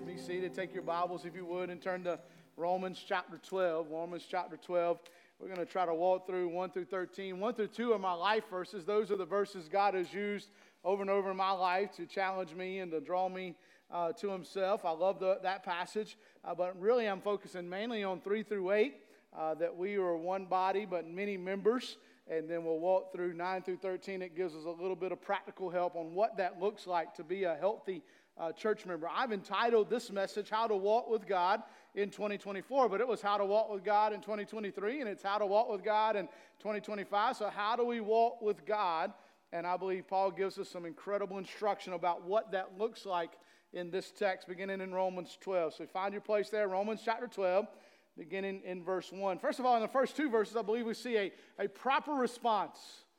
Be seated. Take your Bibles, if you would, and turn to Romans chapter 12. Romans chapter 12. We're going to try to walk through 1 through 13. 1 through 2 are my life verses. Those are the verses God has used over and over in my life to challenge me and to draw me to Himself. I love that passage, but really I'm focusing mainly on 3 through 8, that we are one body but many members. And then we'll walk through 9 through 13. It gives us a little bit of practical help on what that looks like to be a healthy church member. I've entitled this message, How to Walk with God in 2024, but it was How to Walk with God in 2023, and it's How to Walk with God in 2025. So how do we walk with God? And I believe Paul gives us some incredible instruction about what that looks like in this text, beginning in Romans 12. So find your place there, Romans chapter 12. Beginning in verse 1. First of all, in the first two verses, I believe we see a proper response.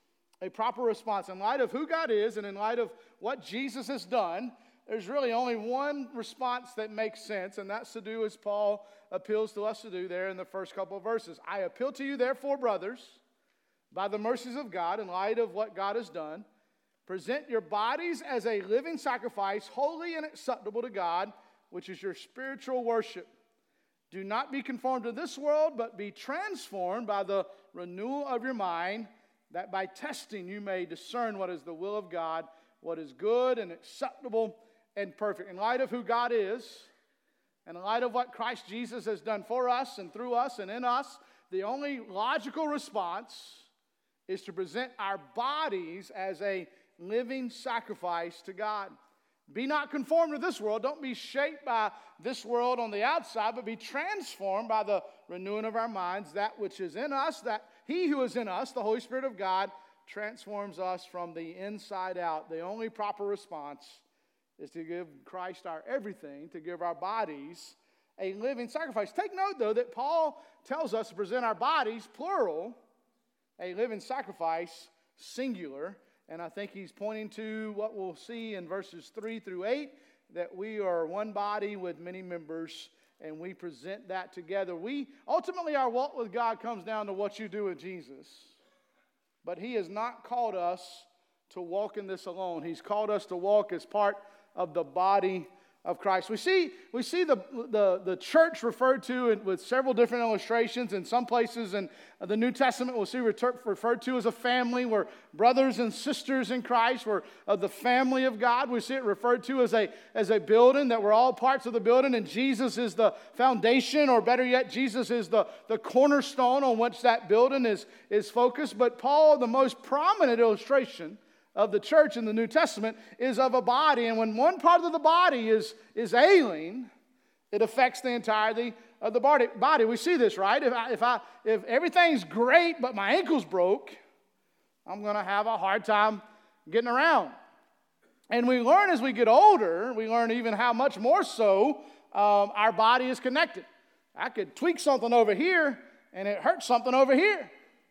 A proper response. In light of who God is and in light of what Jesus has done, there's really only one response that makes sense, and that's to do as Paul appeals to us to do there in the first couple of verses. I appeal to you, therefore, brothers, by the mercies of God, in light of what God has done, present your bodies as a living sacrifice, holy and acceptable to God, which is your spiritual worship. Do not be conformed to this world, but be transformed by the renewal of your mind, that by testing you may discern what is the will of God, what is good and acceptable and perfect. In light of who God is, and in light of what Christ Jesus has done for us and through us and in us, the only logical response is to present our bodies as a living sacrifice to God. Be not conformed to this world. Don't be shaped by this world on the outside, but be transformed by the renewing of our minds, that which is in us, that He who is in us, the Holy Spirit of God, transforms us from the inside out. The only proper response is to give Christ our everything, to give our bodies a living sacrifice. Take note, though, that Paul tells us to present our bodies, plural, a living sacrifice, singular. And I think he's pointing to what we'll see in verses 3 through 8, that we are one body with many members, and we present that together. Ultimately, our walk with God comes down to what you do with Jesus. But He has not called us to walk in this alone. He's called us to walk as part of the body of Christ. We see the church referred to with several different illustrations. In some places in the New Testament, we'll see referred to as a family. We're brothers and sisters in Christ. We're of the family of God. We see it referred to as a building, that we're all parts of the building, and Jesus is the foundation, or better yet, Jesus is the cornerstone on which that building is focused. But Paul, the most prominent illustration of the church in the New Testament, is of a body, and when one part of the body is ailing, it affects the entirety of the body. We see this, right? If everything's great but my ankle's broke, I'm going to have a hard time getting around. And we learn as we get older, we learn even how much more so our body is connected. I could tweak something over here and it hurts something over here.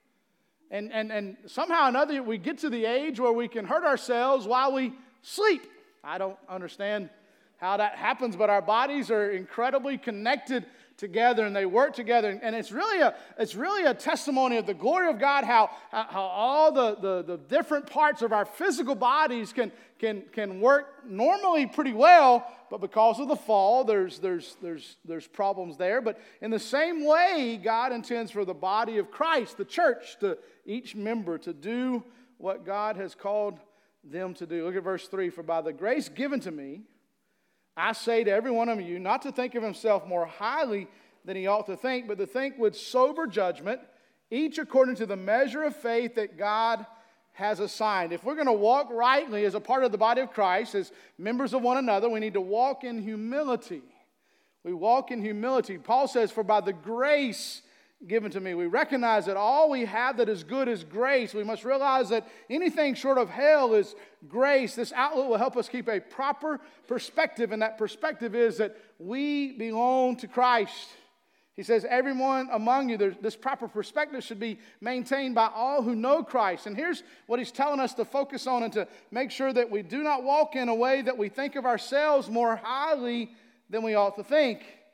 And somehow or another, we get to the age where we can hurt ourselves while we sleep. I don't understand how that happens, but our bodies are incredibly connected together, and they work together. And it's really a testimony of the glory of God, how all the different parts of our physical bodies can work normally pretty well, but because of the fall, there's problems there. But in the same way, God intends for the body of Christ, the church, to each member to do what God has called them to do. Look at verse 3. For by the grace given to me, I say to every one of you, not to think of himself more highly than he ought to think, but to think with sober judgment, each according to the measure of faith that God has assigned. If we're going to walk rightly as a part of the body of Christ, as members of one another, we need to walk in humility. We walk in humility. Paul says, for by the grace given to me. We recognize that all we have that is good is grace. We must realize that anything short of hell is grace. This outlook will help us keep a proper perspective, and that perspective is that we belong to Christ. He says, everyone among you, this proper perspective should be maintained by all who know Christ. And here's what he's telling us to focus on and to make sure that we do not walk in a way that we think of ourselves more highly than we ought to think.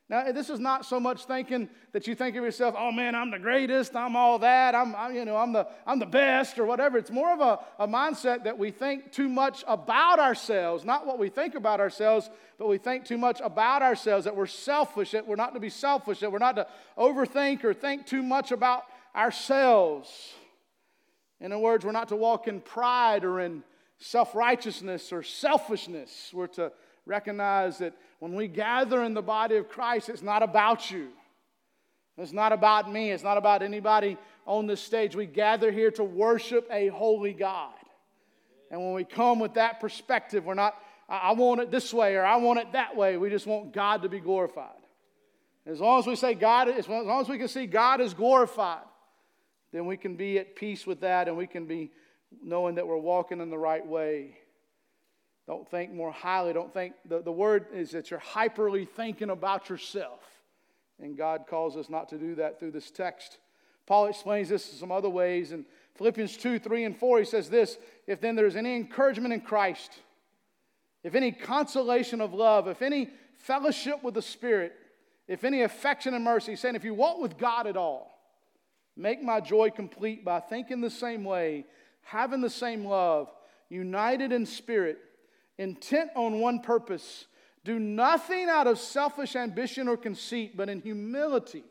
Now, this is not so much thinking that you think of yourself, oh man, I'm the greatest, I'm all that, I'm the best or whatever. It's more of a mindset that we think too much about ourselves, not what we think about ourselves, but we think too much about ourselves, that we're selfish, that we're not to be selfish, that we're not to overthink or think too much about ourselves. In other words, we're not to walk in pride or in self-righteousness or selfishness. We're to recognize that when we gather in the body of Christ, it's not about you. It's not about me. It's not about anybody on this stage. We gather here to worship a holy God. And when we come with that perspective, we're not, I want it this way or I want it that way. We just want God to be glorified. As long as we say God, as long as we can see God is glorified, then we can be at peace with that and we can be knowing that we're walking in the right way. Don't think more highly. Don't think, the word is that you're hyperly thinking about yourself. And God calls us not to do that through this text. Paul explains this in some other ways. In Philippians 2, 3, and 4, he says this, if then there's any encouragement in Christ, if any consolation of love, if any fellowship with the Spirit, if any affection and mercy, he's saying if you walk with God at all, make my joy complete by thinking the same way, having the same love, united in spirit, intent on one purpose. Do nothing out of selfish ambition or conceit, but in humility.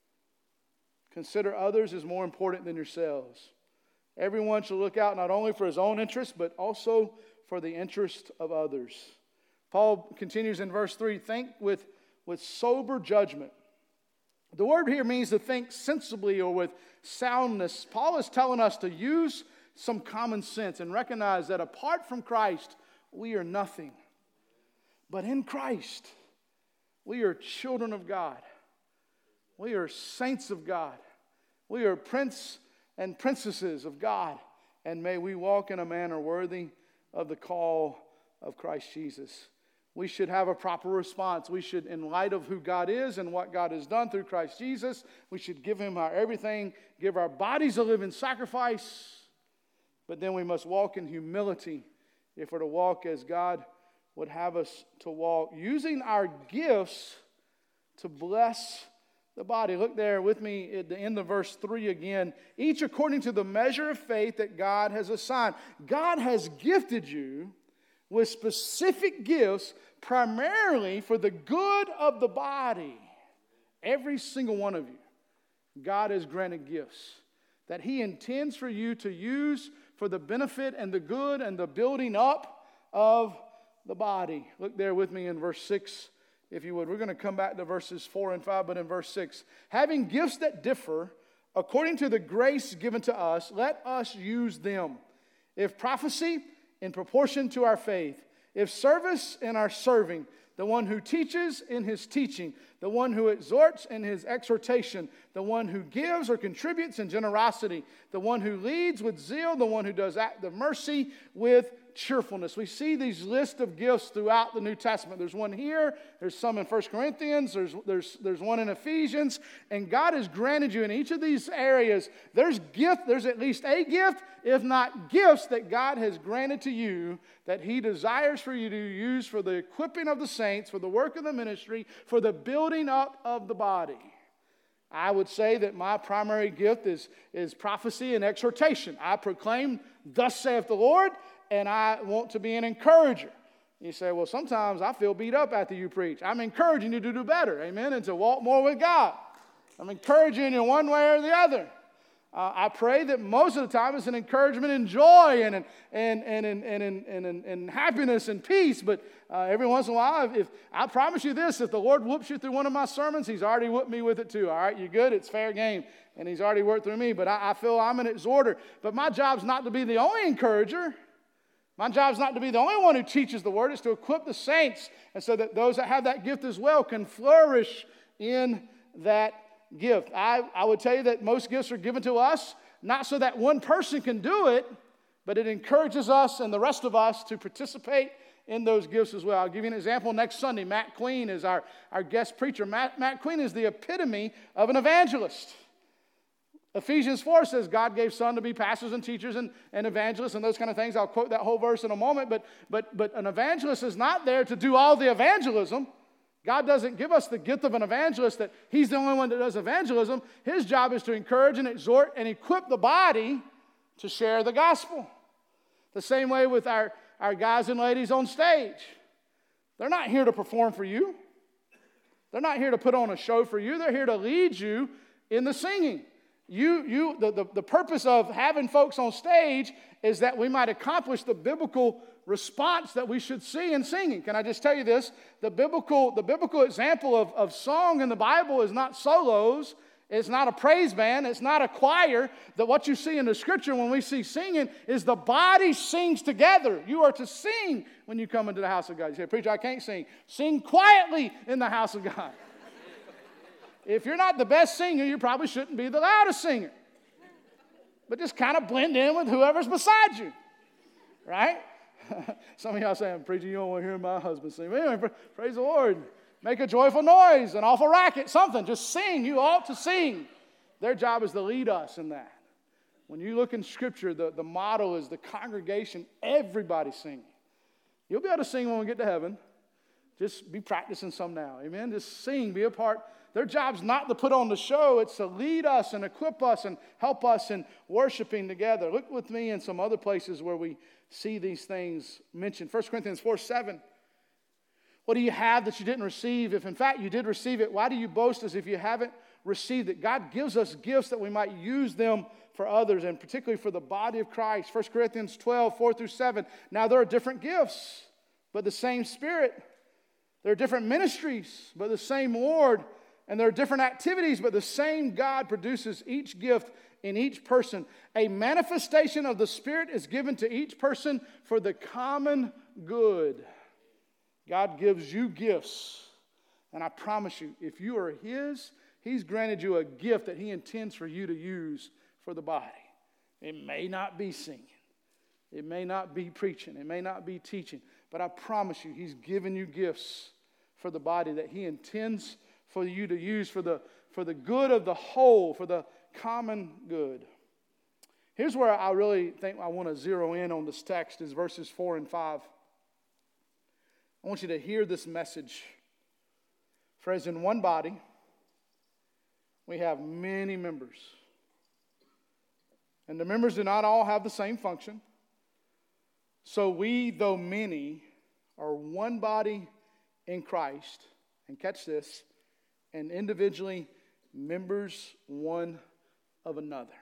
Consider others as more important than yourselves. Everyone should look out not only for his own interest, but also for the interest of others. Paul continues in verse 3, think with sober judgment. The word here means to think sensibly or with soundness. Paul is telling us to use some common sense and recognize that apart from Christ, we are nothing. But in Christ, we are children of God. We are saints of God. We are prince and princesses of God. And may we walk in a manner worthy of the call of Christ Jesus. We should have a proper response. We should, in light of who God is and what God has done through Christ Jesus, we should give Him our everything, give our bodies a living sacrifice. But then we must walk in humility if we're to walk as God would have us to walk, using our gifts to bless the body. Look there with me at the end of verse 3 again. Each according to the measure of faith that God has assigned. God has gifted you with specific gifts primarily for the good of the body. Every single one of you, God has granted gifts that He intends for you to use for the benefit and the good and the building up of the body. Look there with me in verse 6, if you would. We're going to come back to verses 4 and 5, but in verse 6. Having gifts that differ according to the grace given to us, let us use them. If prophecy, in proportion to our faith. If service, in our serving. The one who teaches, in his teaching. The one who exhorts, in his exhortation. The one who gives or contributes in generosity. The one who leads with zeal. The one who does act of mercy with cheerfulness. We see these lists of gifts throughout the New Testament. There's one here. There's some in 1 Corinthians. There's one in Ephesians. And God has granted you in each of these areas. There's at least a gift, if not gifts, that God has granted to you that He desires for you to use for the equipping of the saints, for the work of the ministry, for the building up of the body. I would say that my primary gift is prophecy and exhortation. I proclaim, thus saith the Lord, and I want to be an encourager. You say, well, sometimes I feel beat up after you preach. I'm encouraging you to do better, amen, and to walk more with God. I'm encouraging you one way or the other. I pray that most of the time it's an encouragement and joy and happiness and peace. But every once in a while, if I promise you this, if the Lord whoops you through one of my sermons, He's already whooped me with it too. All right, you good? It's fair game. And He's already worked through me. But I feel I'm an exhorter. But my job's not to be the only encourager. My job's not to be the only one who teaches the word. It's to equip the saints, and so that those that have that gift as well can flourish in that gift. I would tell you that most gifts are given to us, not so that one person can do it, but it encourages us and the rest of us to participate in those gifts as well. I'll give you an example. Next Sunday, Matt Queen is our guest preacher. Matt Queen is the epitome of an evangelist. Ephesians 4 says God gave some to be pastors and teachers and evangelists and those kind of things. I'll quote that whole verse in a moment. But an evangelist is not there to do all the evangelism. God doesn't give us the gift of an evangelist that he's the only one that does evangelism. His job is to encourage and exhort and equip the body to share the gospel. The same way with our guys and ladies on stage. They're not here to perform for you. They're not here to put on a show for you. They're here to lead you in the singing. The purpose of having folks on stage is that we might accomplish the biblical response that we should see in singing. Can I just tell you this? The biblical example of song in the Bible is not solos. It's not a praise band. It's not a choir. That what you see in the scripture when we see singing is the body sings together. You are to sing when you come into the house of God. You say, preacher, I can't sing. Sing quietly in the house of God. If you're not the best singer, you probably shouldn't be the loudest singer. But just kind of blend in with whoever's beside you. Right? Some of y'all saying, preacher, you don't want to hear my husband sing. Anyway, praise the Lord. Make a joyful noise, an awful racket, something. Just sing. You ought to sing. Their job is to lead us in that. When you look in Scripture, the motto is the congregation, everybody singing. You'll be able to sing when we get to heaven. Just be practicing some now. Amen? Just sing, be a part. Their job's not to put on the show. It's to lead us and equip us and help us in worshiping together. Look with me in some other places where we see these things mentioned. 1 Corinthians 4:7. What do you have that you didn't receive? If in fact you did receive it, why do you boast as if you haven't received it? God gives us gifts that we might use them for others, and particularly for the body of Christ. 1 Corinthians 12:4-7. Now there are different gifts, but the same Spirit. There are different ministries, but the same Lord. And there are different activities, but the same God produces each gift in each person. A manifestation of the Spirit is given to each person for the common good. God gives you gifts. And I promise you, if you are His, He's granted you a gift that He intends for you to use for the body. It may not be singing. It may not be preaching. It may not be teaching. But I promise you, He's given you gifts for the body that He intends for you to use for the good of the whole, for the common good. Here's where I really think I want to zero in on this text is verses 4 and 5. I want you to hear this message. For as in one body, we have many members. And the members do not all have the same function. So we, though many, are one body in Christ. And catch this, and individually members one of another.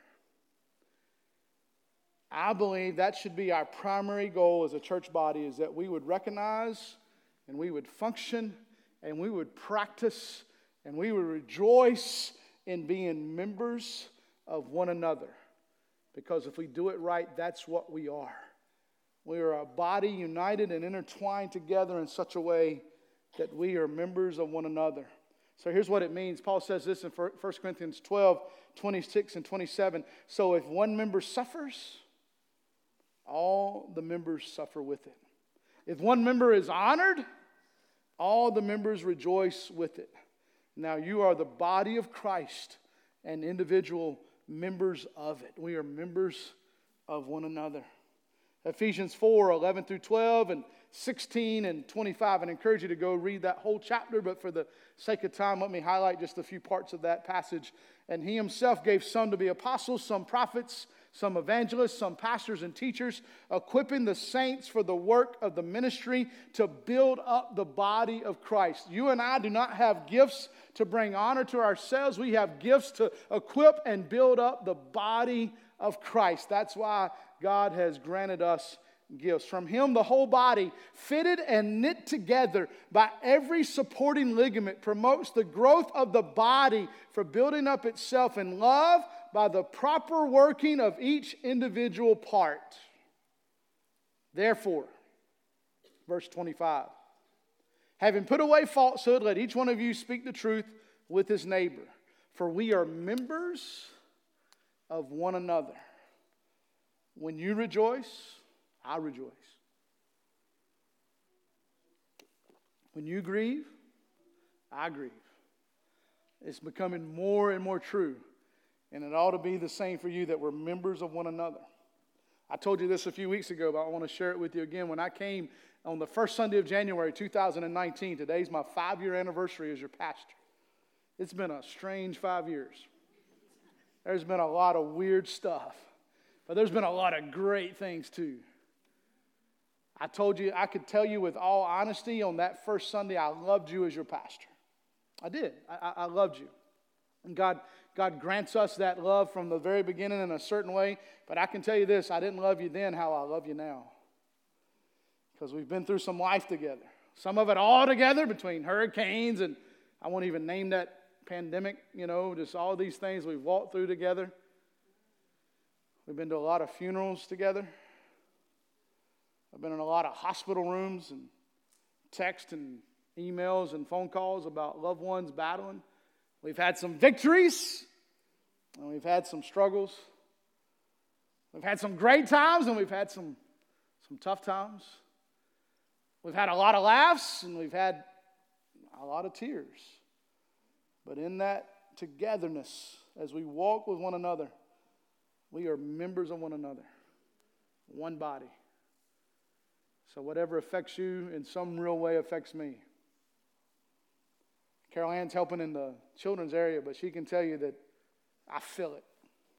I believe that should be our primary goal as a church body, is that we would recognize and we would function and we would practice and we would rejoice in being members of one another. Because if we do it right, that's what we are. We are a body united and intertwined together in such a way that we are members of one another. So here's what it means. Paul says this in 1 Corinthians 12:26 and 27. So if one member suffers, all the members suffer with it. If one member is honored, all the members rejoice with it. Now you are the body of Christ and individual members of it. We are members of one another. Ephesians 4:11-12 and 16 and 25. And I encourage you to go read that whole chapter, but for the sake of time, let me highlight just a few parts of that passage. And He Himself gave some to be apostles, some prophets, some evangelists, some pastors and teachers, equipping the saints for the work of the ministry to build up the body of Christ. You and I do not have gifts to bring honor to ourselves. We have gifts to equip and build up the body of Christ. That's why God has granted us gifts. From Him, the whole body, fitted and knit together by every supporting ligament, promotes the growth of the body for building up itself in love by the proper working of each individual part. Therefore, verse 25, having put away falsehood, let each one of you speak the truth with his neighbor, for we are members of one another. When you rejoice, I rejoice. When you grieve, I grieve. It's becoming more and more true. And it ought to be the same for you, that we're members of one another. I told you this a few weeks ago, but I want to share it with you again. When I came on the first Sunday of January 2019, today's my 5-year anniversary as your pastor. It's been a strange 5 years. There's been a lot of weird stuff, but there's been a lot of great things too. I told you, I could tell you with all honesty, on that first Sunday, I loved you as your pastor. I did. I loved you. And God grants us that love from the very beginning in a certain way. But I can tell you this, I didn't love you then how I love you now. Because we've been through some life together. Some of it all together between hurricanes and I won't even name that pandemic, just all these things we've walked through together. We've been to a lot of funerals together. I've been in a lot of hospital rooms and text and emails and phone calls about loved ones battling. We've had some victories, and we've had some struggles. We've had some great times, and we've had some tough times. We've had a lot of laughs, and we've had a lot of tears. But in that togetherness, as we walk with one another, we are members of one another, one body. So whatever affects you in some real way affects me. Carol Ann's helping in the children's area, but she can tell you that I feel it.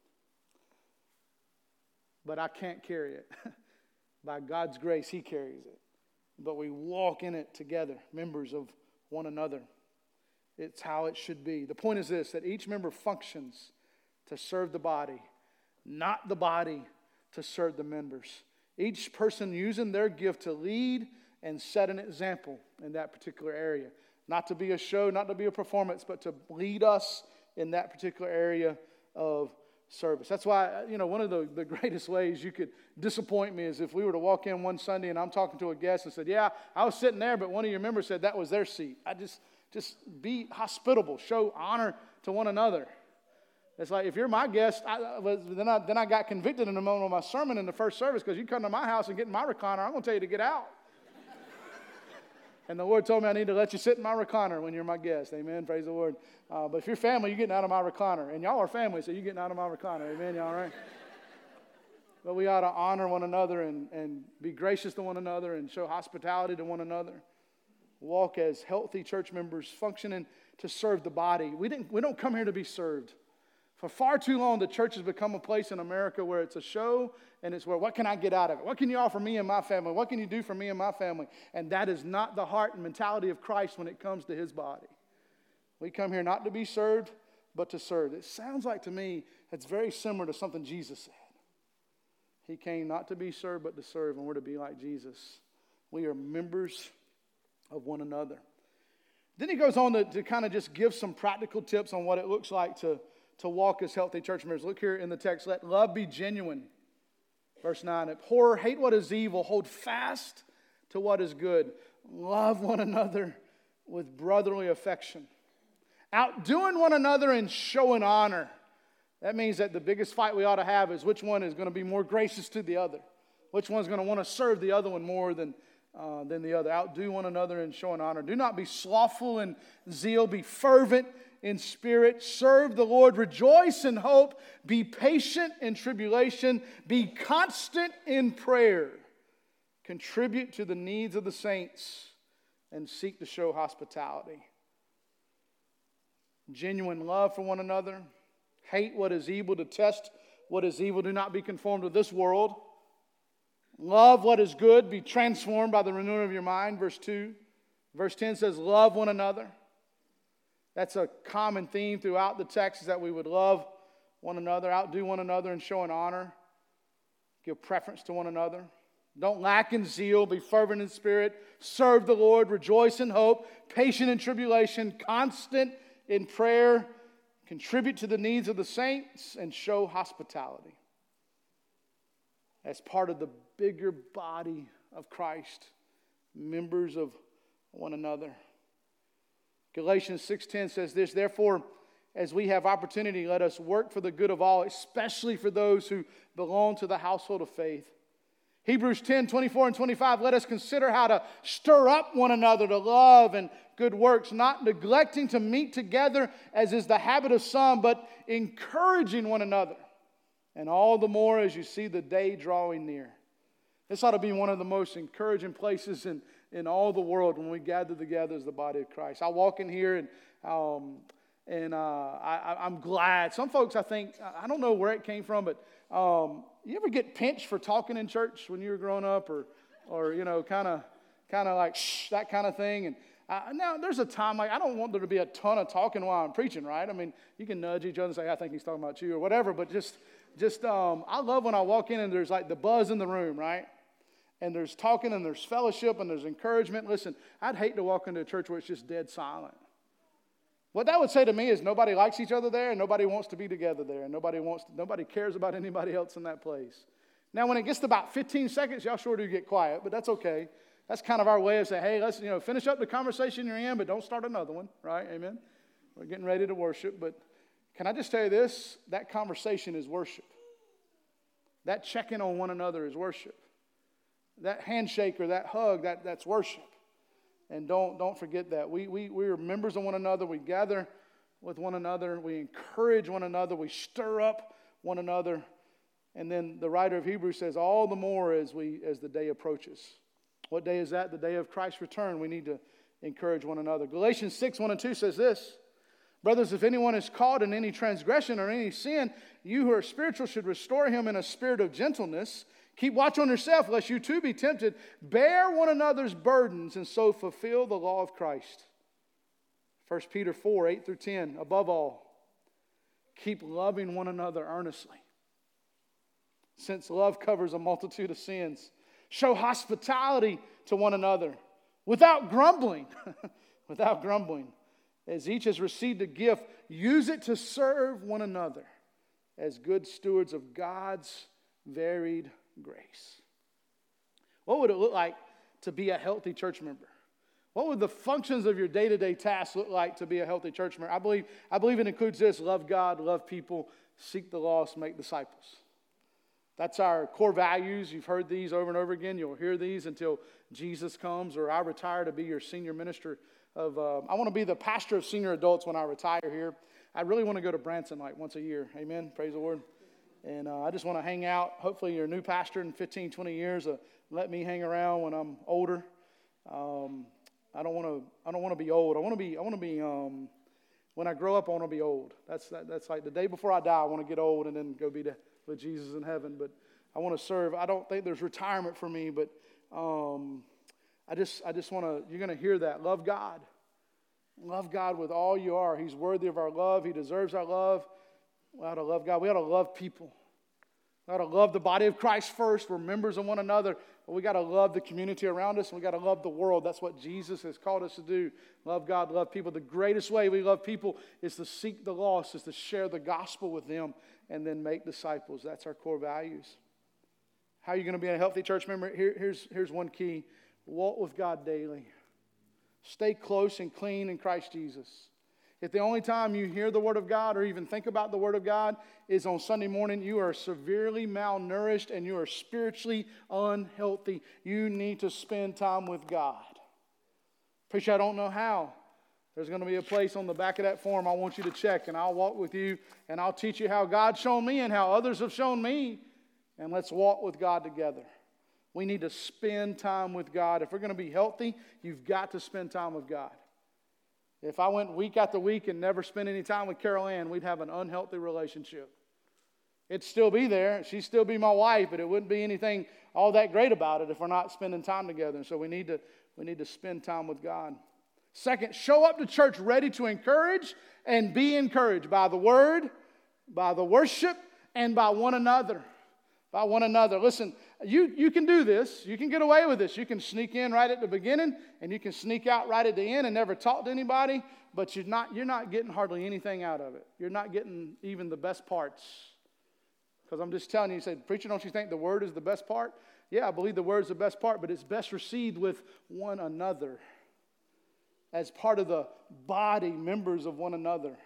But I can't carry it. By God's grace, He carries it. But we walk in it together, members of one another. It's how it should be. The point is this, that each member functions to serve the body, not the body to serve the members. Each person using their gift to lead and set an example in that particular area. Not to be a show, not to be a performance, but to lead us in that particular area of service. That's why, one of the greatest ways you could disappoint me is if we were to walk in one Sunday and I'm talking to a guest and said, yeah, I was sitting there, but one of your members said that was their seat. I just be hospitable, show honor to one another. It's like, if you're my guest, then I got convicted in the moment of my sermon in the first service because you come to my house and get in my recliner, I'm going to tell you to get out. And the Lord told me I need to let you sit in my recliner when you're my guest. Amen. Praise the Lord. But if you're family, you're getting out of my recliner. And y'all are family, so you're getting out of my recliner. Amen. Y'all all right? But we ought to honor one another and be gracious to one another and show hospitality to one another. Walk as healthy church members, functioning to serve the body. We don't come here to be served. For far too long, the church has become a place in America where it's a show and it's where, what can I get out of it? What can you offer me and my family? What can you do for me and my family? And that is not the heart and mentality of Christ when it comes to His body. We come here not to be served, but to serve. It sounds like to me it's very similar to something Jesus said. He came not to be served, but to serve, and we're to be like Jesus. We are members of one another. Then he goes on to kind of just give some practical tips on what it looks like to walk as healthy church members. Look here in the text. Let love be genuine. Verse 9. Abhor, hate what is evil. Hold fast to what is good. Love one another with brotherly affection. Outdoing one another in showing honor. That means that the biggest fight we ought to have is which one is going to be more gracious to the other. Which one's going to want to serve the other one more than the other. Outdo one another in showing honor. Do not be slothful in zeal. Be fervent in spirit. Serve the Lord. Rejoice in hope. Be patient in tribulation. Be constant in prayer. Contribute to the needs of the saints and seek to show hospitality. Genuine love for one another. Hate what is evil. Detest what is evil. Do not be conformed to this world. Love what is good. Be transformed by the renewing of your mind. Verse 2. Verse 10 says, love one another. That's a common theme throughout the text, is that we would love one another, outdo one another in showing honor, give preference to one another. Don't lack in zeal, be fervent in spirit, serve the Lord, rejoice in hope, patient in tribulation, constant in prayer, contribute to the needs of the saints, and show hospitality. As part of the bigger body of Christ, members of one another. Galatians 6:10 says this, therefore, as we have opportunity, let us work for the good of all, especially for those who belong to the household of faith. Hebrews 10:24 and 25, let us consider how to stir up one another to love and good works, not neglecting to meet together as is the habit of some, but encouraging one another. and all the more as you see the day drawing near. This ought to be one of the most encouraging places in all the world when we gather together as the body of Christ. I walk in here and I'm glad. Some folks, I think, I don't know where it came from, but you ever get pinched for talking in church when you were growing up, or you know, kind of like shh, that kind of thing? And now there's a time, like, I don't want there to be a ton of talking while I'm preaching, right? I mean, you can nudge each other and say, I think he's talking about you or whatever, but just I love when I walk in and there's like the buzz in the room, right? And there's talking and there's fellowship and there's encouragement. Listen, I'd hate to walk into a church where it's just dead silent. What that would say to me is nobody likes each other there and nobody wants to be together there and nobody cares about anybody else in that place. Now, when it gets to about 15 seconds, y'all sure do get quiet, but that's okay. That's kind of our way of saying, hey, let's finish up the conversation you're in, but don't start another one, right? Amen? We're getting ready to worship, but can I just tell you this? That conversation is worship. That checking on one another is worship. That handshake or that hug, that's worship. And don't forget that. We are members of one another. We gather with one another. We encourage one another. We stir up one another. And then the writer of Hebrews says, all the more as the day approaches. What day is that? The day of Christ's return. We need to encourage one another. Galatians 6:1-2 says this: brothers, if anyone is caught in any transgression or any sin, you who are spiritual should restore him in a spirit of gentleness. Keep watch on yourself, lest you too be tempted. Bear one another's burdens, and so fulfill the law of Christ. 1 Peter 4:8-10. Above all, keep loving one another earnestly, since love covers a multitude of sins. Show hospitality to one another without grumbling. Without grumbling. As each has received a gift, use it to serve one another as good stewards of God's varied grace. What would it look like to be a healthy church member? What would the functions of your day-to-day tasks look like to be a healthy church member? I believe it includes this: love God, love people, seek the lost, make disciples. That's our core values. You've heard these over and over again. You'll hear these until Jesus comes, or I retire to be your senior minister of, I want to be the pastor of senior adults when I retire here. I really want to go to Branson like once a year. Amen. Praise the Lord. And I just want to hang out. Hopefully you're a new pastor in 15, 20 years. Let me hang around when I'm older. I don't want to be old. I want to be when I grow up, I want to be old. That's like the day before I die, I want to get old and then go be with Jesus in heaven. But I want to serve. I don't think there's retirement for me, but I just want to, you're going to hear that. Love God. Love God with all you are. He's worthy of our love. He deserves our love. We ought to love God. We ought to love people. We ought to love the body of Christ first. We're members of one another. But we got to love the community around us, and we got to love the world. That's what Jesus has called us to do. Love God, love people. The greatest way we love people is to seek the lost, is to share the gospel with them, and then make disciples. That's our core values. How are you going to be a healthy church member? Here's one key. Walk with God daily. Stay close and clean in Christ Jesus. If the only time you hear the Word of God or even think about the Word of God is on Sunday morning, you are severely malnourished and you are spiritually unhealthy. You need to spend time with God. Preacher, I don't know how. There's going to be a place on the back of that form I want you to check, and I'll walk with you, and I'll teach you how God's shown me and how others have shown me, and let's walk with God together. We need to spend time with God. If we're going to be healthy, you've got to spend time with God. If I went week after week and never spent any time with Carol Ann, we'd have an unhealthy relationship. It'd still be there. She'd still be my wife, but it wouldn't be anything all that great about it if we're not spending time together. And so we need to spend time with God. Second, show up to church ready to encourage and be encouraged by the word, by the worship, and by one another. By one another. Listen, you can do this. You can get away with this. You can sneak in right at the beginning, and you can sneak out right at the end and never talk to anybody, but you're not getting hardly anything out of it. You're not getting even the best parts. Because I'm just telling you, say, preacher, don't you think the word is the best part? Yeah, I believe the word is the best part, but it's best received with one another. As part of the body, members of one another.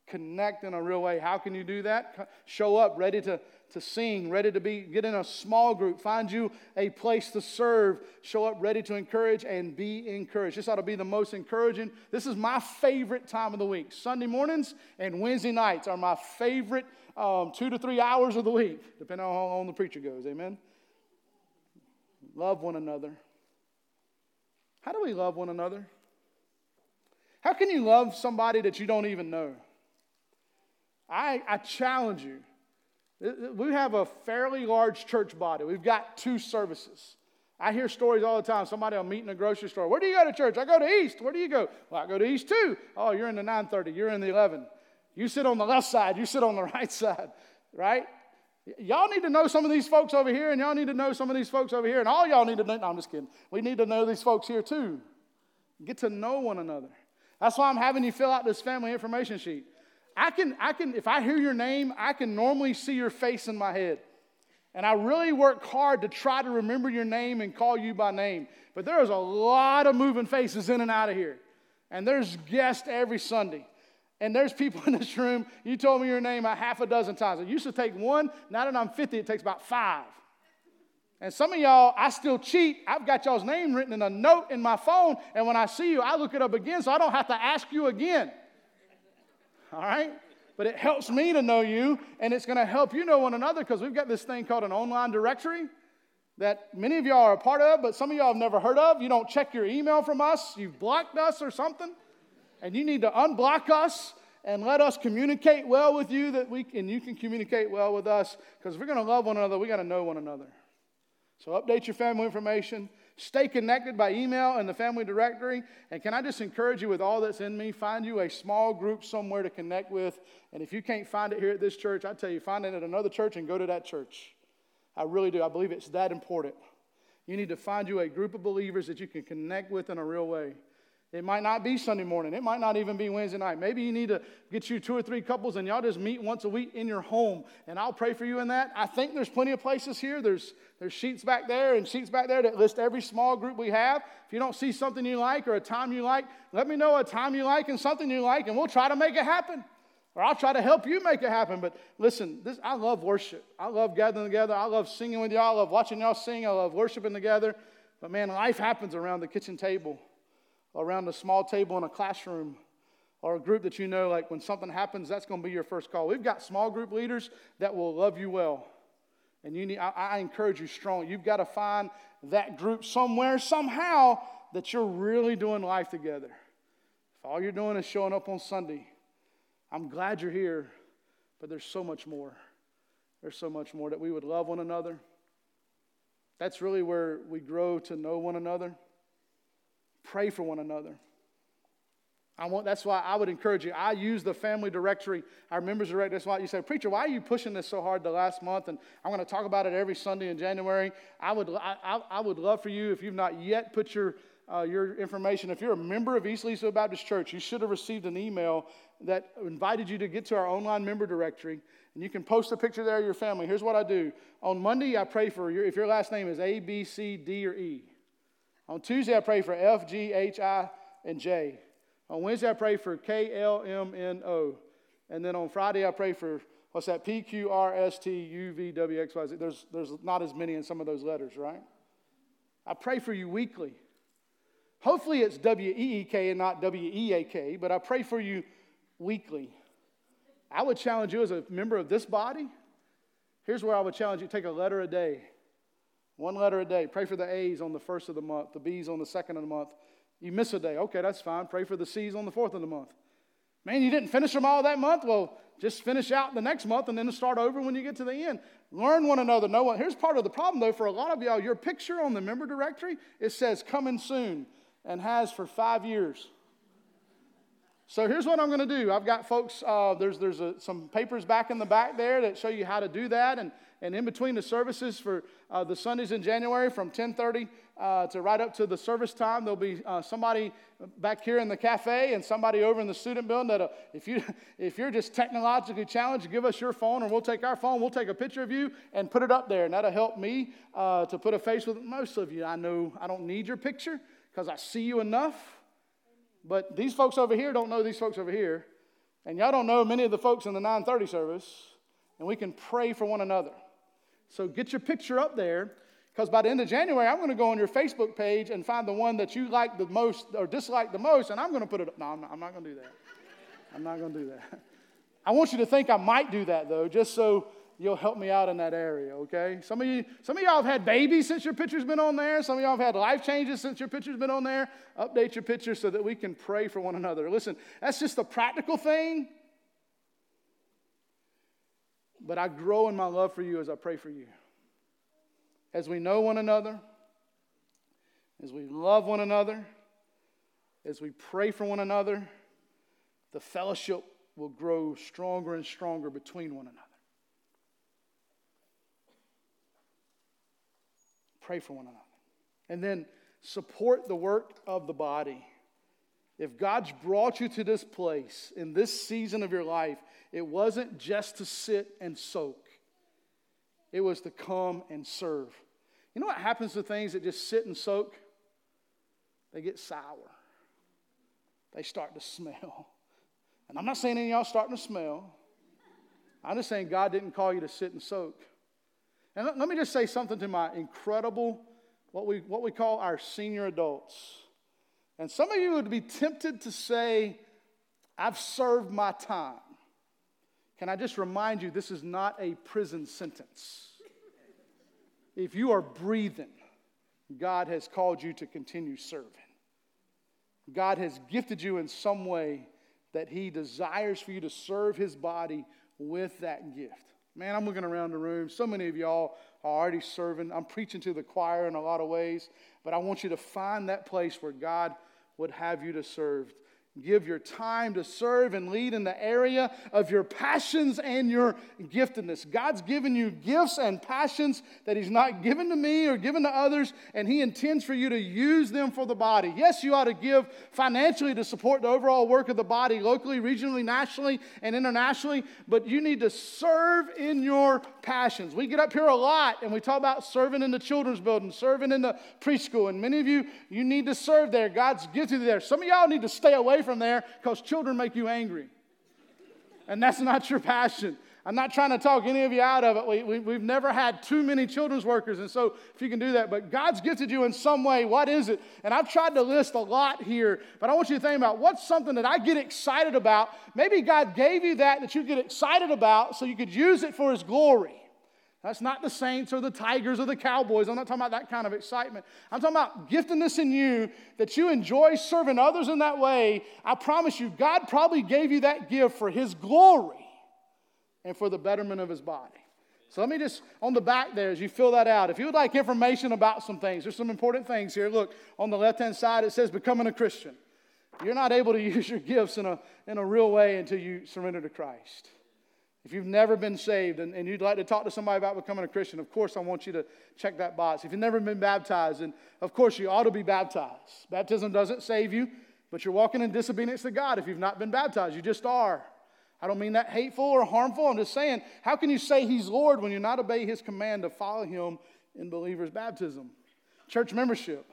Connect in a real way. How can you do that? Show up ready to sing, ready to get in a small group. Find you a place to serve. Show up ready to encourage and be encouraged. This ought to be the most encouraging. This is my favorite time of the week. Sunday mornings and Wednesday nights are my favorite 2 to 3 hours of the week, depending on how long the preacher goes. Amen? Love one another. How do we love one another? How can you love somebody that you don't even know? I challenge you. We have a fairly large church body. We've got 2 services. I hear stories all the time. Somebody will meet in a grocery store. Where do you go to church? I go to East. Where do you go? Well, I go to East too. Oh, you're in the 930. You're in the 11. You sit on the left side. You sit on the right side, right? Y'all need to know some of these folks over here, and y'all need to know some of these folks over here, and all y'all need to know. No, I'm just kidding. We need to know these folks here too. Get to know one another. That's why I'm having you fill out this family information sheet. I can, if I hear your name, I can normally see your face in my head. And I really work hard to try to remember your name and call you by name. But there's a lot of moving faces in and out of here. And there's guests every Sunday. And there's people in this room, you told me your name a half a dozen times. It used to take 1. Now that I'm 50, it takes about 5. And some of y'all, I still cheat. I've got y'all's name written in a note in my phone. And when I see you, I look it up again so I don't have to ask you again. All right? But it helps me to know you, and it's going to help you know one another because we've got this thing called an online directory that many of y'all are a part of, but some of y'all have never heard of. You don't check your email from us. You've blocked us or something. And you need to unblock us and let us communicate well with you and you can communicate well with us because if we're going to love one another, we got to know one another. So update your family information. Stay connected by email and the family directory. And can I just encourage you with all that's in me, find you a small group somewhere to connect with. And if you can't find it here at this church, I tell you, find it at another church and go to that church. I really do. I believe it's that important. You need to find you a group of believers that you can connect with in a real way. It might not be Sunday morning. It might not even be Wednesday night. Maybe you need to get you 2 or 3 couples and y'all just meet once a week in your home. And I'll pray for you in that. I think there's plenty of places here. There's sheets back there and sheets back there that list every small group we have. If you don't see something you like or a time you like, let me know a time you like and something you like, and we'll try to make it happen. Or I'll try to help you make it happen. But listen, I love worship. I love gathering together. I love singing with y'all. I love watching y'all sing. I love worshiping together. But man, life happens around the kitchen table, around a small table in a classroom, or a group that you know, like when something happens, that's going to be your first call. We've got small group leaders that will love you well. And I encourage you strong. You've got to find that group somewhere, somehow, that you're really doing life together. If all you're doing is showing up on Sunday, I'm glad you're here, but there's so much more. There's so much more that we would love one another. That's really where we grow to know one another. Pray for one another. That's why I would encourage you. I use the family directory, our members directory. That's why you say, preacher, why are you pushing this so hard the last month? And I'm going to talk about it every Sunday in January. I would love for you, if you've not yet put your information. If you're a member of East Leesville Baptist Church, you should have received an email that invited you to get to our online member directory. And you can post a picture there of your family. Here's what I do. On Monday, I pray for if your last name is A, B, C, D, or E. On Tuesday, I pray for F, G, H, I, and J. On Wednesday, I pray for K, L, M, N, O. And then on Friday, I pray for, what's that, P, Q, R, S, T, U, V, W, X, Y, Z. There's not as many in some of those letters, right? I pray for you weekly. Hopefully it's W-E-E-K and not W-E-A-K, but I pray for you weekly. I would challenge you as a member of this body. Here's where I would challenge you. Take a letter a day. 1 letter a day. Pray for the A's on the 1st of the month, the B's on the 2nd of the month. You miss a day. Okay, that's fine. Pray for the C's on the 4th of the month. Man, you didn't finish them all that month? Well, just finish out the next month and then start over when you get to the end. Learn one another. Know one. Here's part of the problem, though, for a lot of y'all. Your picture on the member directory, it says coming soon and has for 5 years. So here's what I'm going to do. I've got folks, there's some papers back in the back there that show you how to do that. And in between the services for the Sundays in January from 10:30 to right up to the service time, there'll be somebody back here in the cafe and somebody over in the student building that if you're just technologically challenged, give us your phone and we'll take our phone, we'll take a picture of you and put it up there. And that'll help me to put a face with most of you. I know I don't need your picture because I see you enough. But these folks over here don't know these folks over here. And y'all don't know many of the folks in the 9:30 service, and we can pray for one another. So get your picture up there, because by the end of January, I'm going to go on your Facebook page and find the one that you like the most or dislike the most, and I'm going to put it up. No, I'm not going to do that. I'm not going to do that. I want you to think I might do that, though, just so you'll help me out in that area, okay? Some of y'all have had babies since your picture's been on there. Some of y'all have had life changes since your picture's been on there. Update your picture so that we can pray for one another. Listen, that's just a practical thing. But I grow in my love for you as I pray for you. As we know one another, as we love one another, as we pray for one another, the fellowship will grow stronger and stronger between one another. Pray for one another. And then support the work of the body. If God's brought you to this place in this season of your life, it wasn't just to sit and soak. It was to come and serve. You know what happens to things that just sit and soak? They get sour. They start to smell. And I'm not saying any of y'all starting to smell. I'm just saying God didn't call you to sit and soak. And let me just say something to my incredible, what we call our senior adults. And some of you would be tempted to say, I've served my time. Can I just remind you, this is not a prison sentence. If you are breathing, God has called you to continue serving. God has gifted you in some way that He desires for you to serve His body with that gift. Man, I'm looking around the room. So many of y'all are already serving. I'm preaching to the choir in a lot of ways, but I want you to find that place where God would have you to serve. Give your time to serve and lead in the area of your passions and your giftedness. God's given you gifts and passions that He's not given to me or given to others, and He intends for you to use them for the body. Yes, you ought to give financially to support the overall work of the body, locally, regionally, nationally, and internationally, but you need to serve in your passions. We get up here a lot, and we talk about serving in the children's building, serving in the preschool, and many of you need to serve there. God's gifted you there. Some of y'all need to stay away from there because children make you angry. And that's not your passion. I'm not trying to talk any of you out of it. We've never had too many children's workers, and so if you can do that. But God's gifted you in some way. What is it? And I've tried to list a lot here, but I want you to think about what's something that I get excited about. Maybe God gave you that you get excited about so you could use it for His glory. That's not the Saints or the Tigers or the Cowboys. I'm not talking about that kind of excitement. I'm talking about giftedness in you, that you enjoy serving others in that way. I promise you, God probably gave you that gift for His glory and for the betterment of His body. So let me just, on the back there, as you fill that out, if you would like information about some things, there's some important things here. Look, on the left-hand side, it says becoming a Christian. You're not able to use your gifts in a real way until you surrender to Christ. If you've never been saved and you'd like to talk to somebody about becoming a Christian, of course I want you to check that box. If you've never been baptized, then of course you ought to be baptized. Baptism doesn't save you, but you're walking in disobedience to God if you've not been baptized. You just are. I don't mean that hateful or harmful. I'm just saying, how can you say He's Lord when you not obey His command to follow Him in believer's baptism? Church membership,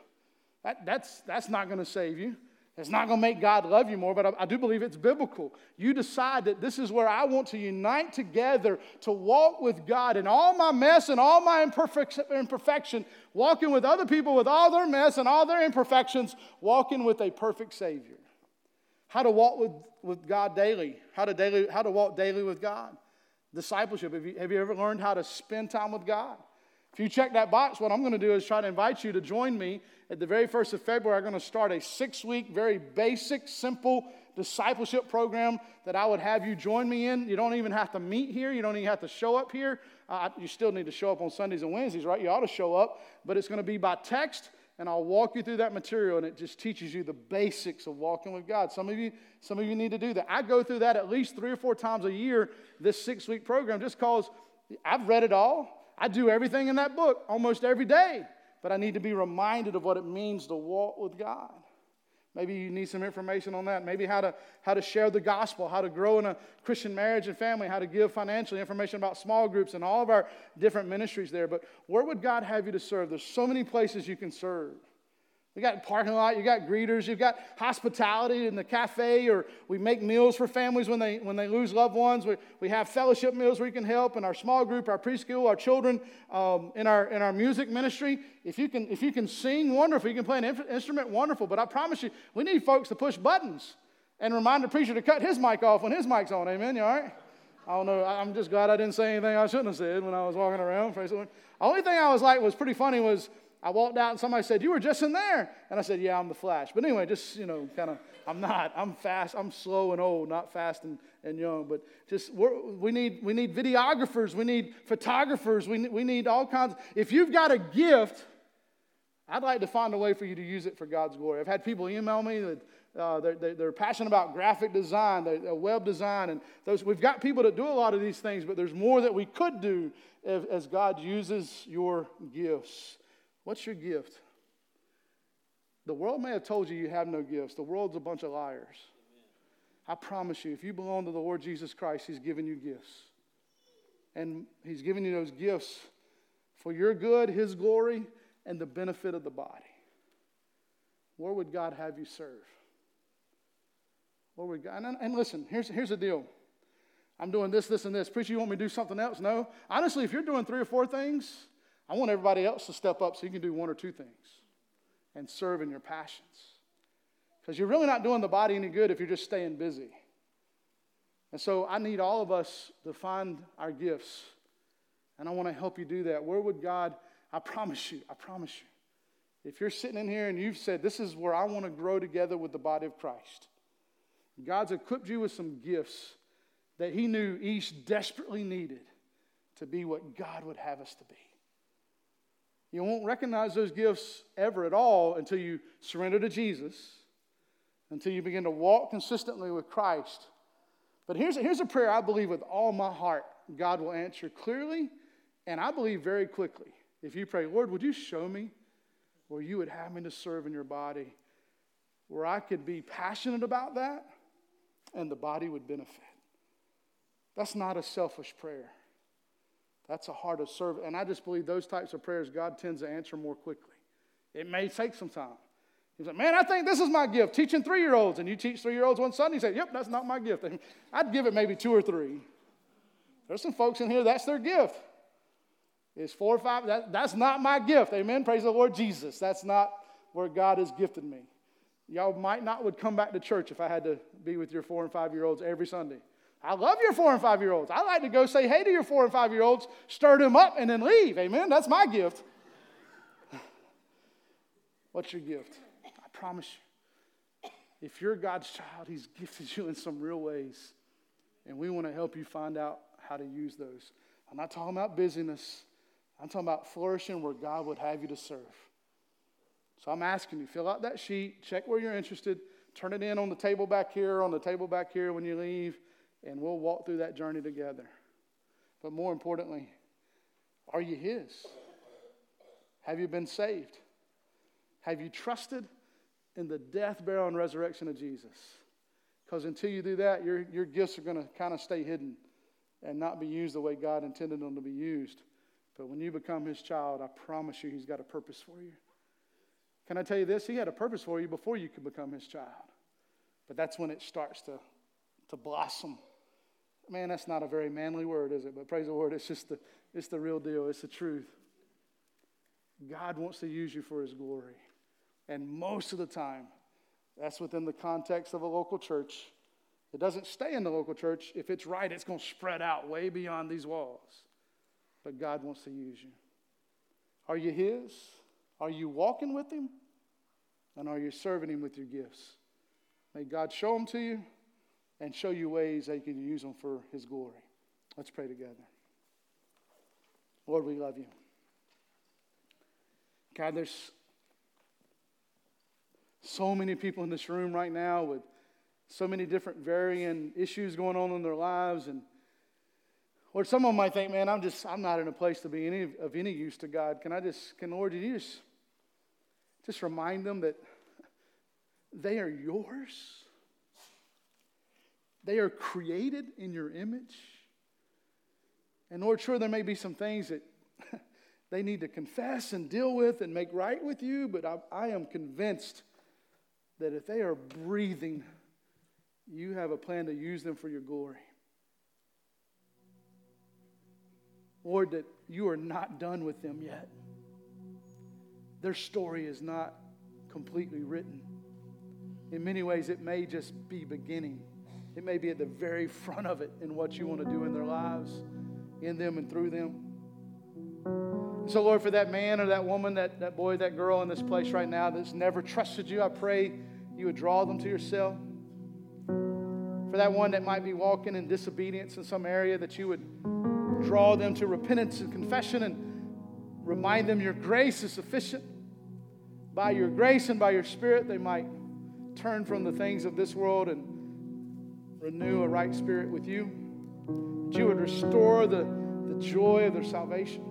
that's not going to save you. It's not going to make God love you more, but I do believe it's biblical. You decide that this is where I want to unite together to walk with God in all my mess and all my imperfection, walking with other people with all their mess and all their imperfections, walking with a perfect Savior. How to walk with God daily. How to walk daily with God. Discipleship. Have you ever learned how to spend time with God? If you check that box, what I'm going to do is try to invite you to join me at the very 1st of February. I'm going to start a 6-week, very basic, simple discipleship program that I would have you join me in. You don't even have to meet here. You don't even have to show up here. You still need to show up on Sundays and Wednesdays, right? You ought to show up. But it's going to be by text, and I'll walk you through that material, and it just teaches you the basics of walking with God. Some of you need to do that. I go through that at least 3 or 4 times a year, this 6-week program, just because I've read it all. I do everything in that book almost every day, but I need to be reminded of what it means to walk with God. Maybe you need some information on that. Maybe how to share the gospel, how to grow in a Christian marriage and family, how to give financially, information about small groups and all of our different ministries there. But where would God have you to serve? There's so many places you can serve. We got parking lot, you got greeters, you've got hospitality in the cafe, or we make meals for families when they lose loved ones. We have fellowship meals where you can help in our small group, our preschool, our children, in our music ministry. If you can sing, wonderful. You can play an instrument, wonderful. But I promise you, we need folks to push buttons and remind the preacher to cut his mic off when his mic's on. Amen? You all right? I don't know. I'm just glad I didn't say anything I shouldn't have said when I was walking around. Praise the Lord. The only thing I was like was pretty funny was I walked out and somebody said, "You were just in there." And I said, "Yeah, I'm the Flash." But anyway, just, kind of, I'm not. I'm fast. I'm slow and old, not fast and young. But just, we need videographers. We need photographers. We need all kinds. If you've got a gift, I'd like to find a way for you to use it for God's glory. I've had people email me that they're passionate about graphic design, web design, and we've got people that do a lot of these things, but there's more that we could do as God uses your gifts. What's your gift? The world may have told you you have no gifts. The world's a bunch of liars. Amen. I promise you, if you belong to the Lord Jesus Christ, He's given you gifts. And He's given you those gifts for your good, His glory, and the benefit of the body. Where would God have you serve? Where would God? And listen, here's the deal. I'm doing this, and this. Preacher, you want me to do something else? No. Honestly, if you're doing 3 or 4 things, I want everybody else to step up so you can do 1 or 2 things and serve in your passions. Because you're really not doing the body any good if you're just staying busy. And so I need all of us to find our gifts. And I want to help you do that. Where would God, I promise you, if you're sitting in here and you've said, this is where I want to grow together with the body of Christ. God's equipped you with some gifts that He knew each desperately needed to be what God would have us to be. You won't recognize those gifts ever at all until you surrender to Jesus, until you begin to walk consistently with Christ. But here's a prayer I believe with all my heart God will answer clearly, and I believe very quickly. If you pray, "Lord, would you show me where you would have me to serve in your body, where I could be passionate about that, and the body would benefit." That's not a selfish prayer. That's a heart of service. And I just believe those types of prayers God tends to answer more quickly. It may take some time. He's like, "Man, I think this is my gift, teaching 3-year-olds." And you teach 3-year-olds one Sunday, you say, "Yep, that's not my gift." I'd give it maybe 2 or 3. There's some folks in here, that's their gift. It's 4 or 5. That's not my gift. Amen. Praise the Lord Jesus. That's not where God has gifted me. Y'all might not would come back to church if I had to be with your 4 and 5-year-olds every Sunday. I love your 4 and 5-year-olds. I like to go say hey to your 4 and 5-year-olds, stir them up, and then leave. Amen? That's my gift. What's your gift? I promise you, if you're God's child, He's gifted you in some real ways, and we want to help you find out how to use those. I'm not talking about busyness. I'm talking about flourishing where God would have you to serve. So I'm asking you, fill out that sheet, check where you're interested, turn it in on the table back here, when you leave, and we'll walk through that journey together. But more importantly, are you His? Have you been saved? Have you trusted in the death, burial, and resurrection of Jesus? Because until you do that, your gifts are going to kind of stay hidden and not be used the way God intended them to be used. But when you become His child, I promise you He's got a purpose for you. Can I tell you this? He had a purpose for you before you could become His child. But that's when it starts to blossom. Man, that's not a very manly word, is it? But praise the Lord, it's the real deal. It's the truth. God wants to use you for His glory. And most of the time, that's within the context of a local church. It doesn't stay in the local church. If it's right, it's going to spread out way beyond these walls. But God wants to use you. Are you His? Are you walking with Him? And are you serving Him with your gifts? May God show them to you and show you ways that you can use them for His glory. Let's pray together. Lord, we love you. God, there's so many people in this room right now with so many different varying issues going on in their lives. And Lord, some of them might think, man, I'm not in a place to be of any use to God. Lord, you just remind them that they are yours. They are created in your image. And Lord, sure, there may be some things that they need to confess and deal with and make right with you, but I am convinced that if they are breathing, you have a plan to use them for your glory. Lord, that you are not done with them yet. Their story is not completely written. In many ways, it may just be beginning. It may be at the very front of it in what you want to do in their lives, in them and through them. So, Lord, for that man or that woman, that boy, that girl in this place right now that's never trusted you, I pray you would draw them to yourself. For that one that might be walking in disobedience in some area, that you would draw them to repentance and confession and remind them your grace is sufficient. By your grace and by your Spirit, they might turn from the things of this world and renew a right spirit with you. That you would restore the joy of their salvation.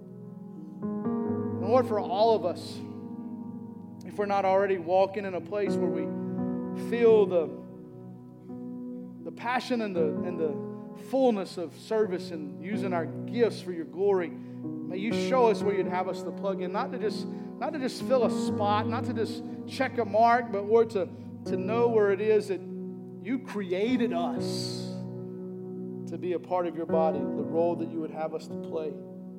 And Lord, for all of us, if we're not already walking in a place where we feel the passion and the fullness of service and using our gifts for your glory, may you show us where you'd have us to plug in, not to just fill a spot, not to just check a mark, but Lord, to know where it is that you created us to be a part of your body, the role that you would have us to play.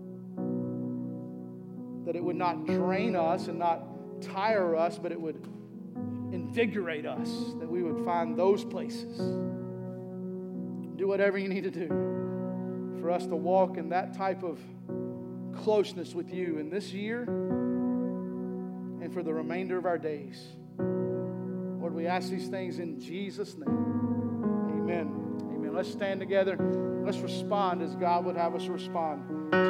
That it would not drain us and not tire us, but it would invigorate us, that we would find those places. Do whatever you need to do for us to walk in that type of closeness with you in this year and for the remainder of our days. Lord, we ask these things in Jesus' name. Amen. Amen. Let's stand together. Let's respond as God would have us respond.